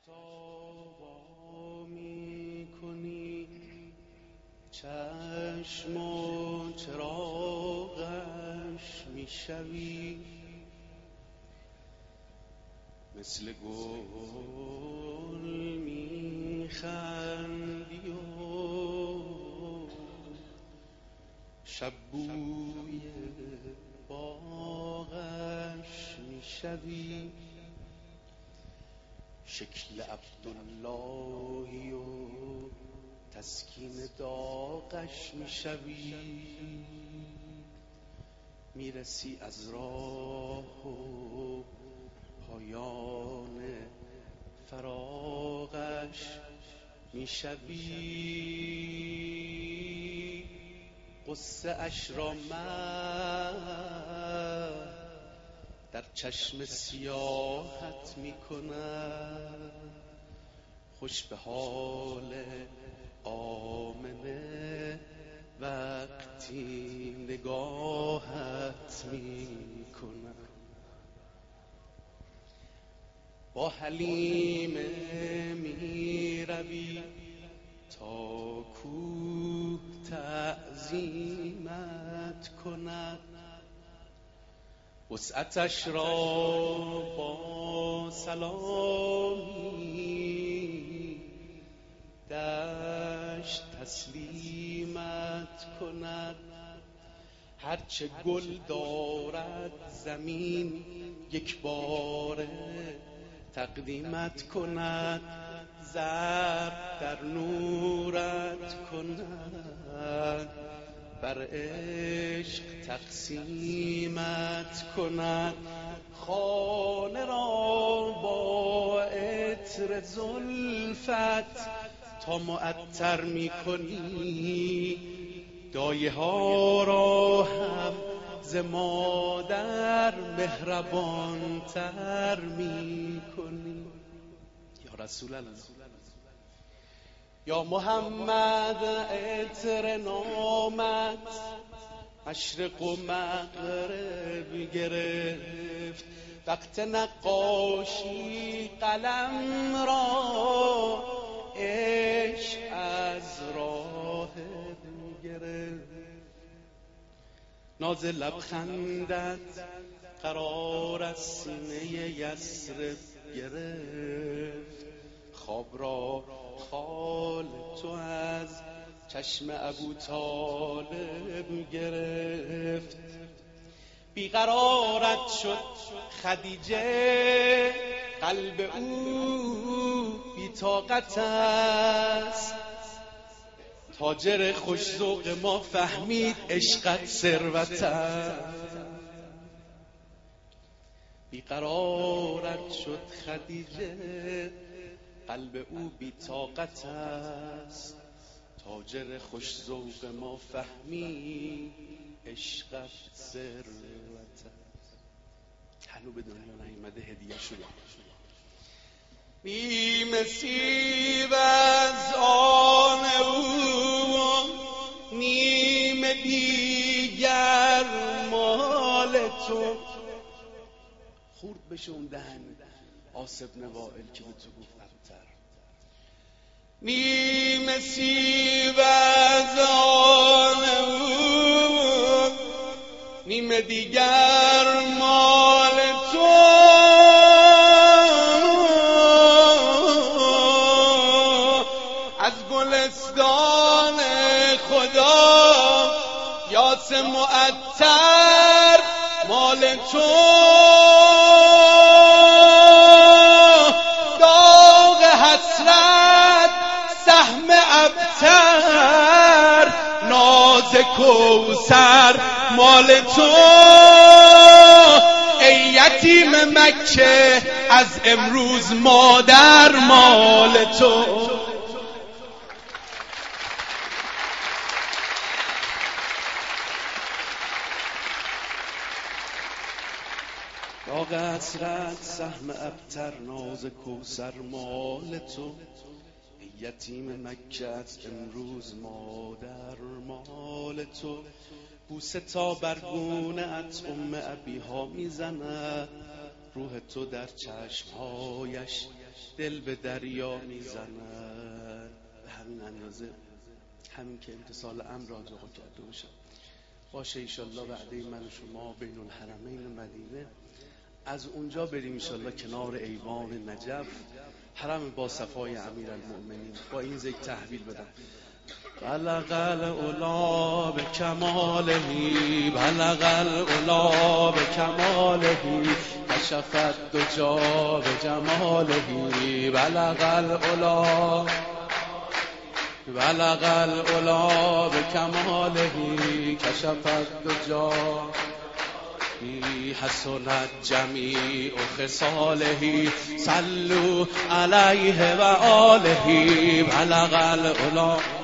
تا می کنی چشم و چراغش می شوی، مثل گل می خندی و شب بوی باغش می شوی، شکل عبداللهی و تسکین داغش می شوی، می رسی از راه و پایان فراغش می شوی، قصه اش را من در چشم سیاحت می کند، خوش به حال آمنه وقتی نگاهت می کند. با حلیمه می روی تا کوه تعظیمت کند، وسعتش را با سلامی دشت تسلیمت کند، هرچه گل دارد زمین یک باره تقدیمت کند، ضرب در نورت کند، بر عشق تقسیمت کند، خانه را با عطر زلفت تا معطر می کنی، دایه ها را هم ز مادر مهربان تر می کنی. یا رسول الله، یا محمد عطر نامت مشرق و مغرب گرفت، وقت نقاشی قلم را عشق از راهب گرفت، ناز لبخندت قرار از سینه یثرب گرفت، خواب را خال تو از چشم ابو طالب گرفت، بیقرارت شد خدیجه قلب او بی طاقت است، تاجر خوش ذوق ما فهمید عشقت ثروت است، بیقرارت شد خدیجه قلب او بی طاقت است، تاجر خوش ذوق ما فهمید عشقت ثروت است. هنو به دنیا نیامده هدیه شده، نیم سیب از آن او نیم دیگر مال تو. خورد بشه اون دهن آصف بن وائل که به تو گفت ابتر، نیم سیب از آن او نیم دیگر مال تو، از گلستان خدا یاس معطر مال تو، داغ حسرت سهم ابتر ناز کوثر مال تو، ای یتیم مکه از امروز مادر مال تو. داغ حسرت سهم ابتر ناز کوثر مال تو، یتیم مکه از امروز مادر مال تو، بوسه تا بر گونه ات ام ابیها میزند، روح تو در چشمهایش دل به دریا میزند. به همین اندازه، همین که امتصال امر آقا کرده باشم باشه ایشالله وعده من و شما بین الحرمین مدینه، از اونجا بریم ایشالله کنار ایوان نجف، حرم با صفای امیرالمؤمنین. با این ذکر تحویل بدم: بلغ العلا به کمالهی، بلغ العلا به کمالهی، کشفت دجا به جمالهی، بلغ العلا، بلغ العلا به کمالهی، کشفت دجا، حسنت جمیع خصاله، صلوا علیه و آله، بلغ العلا.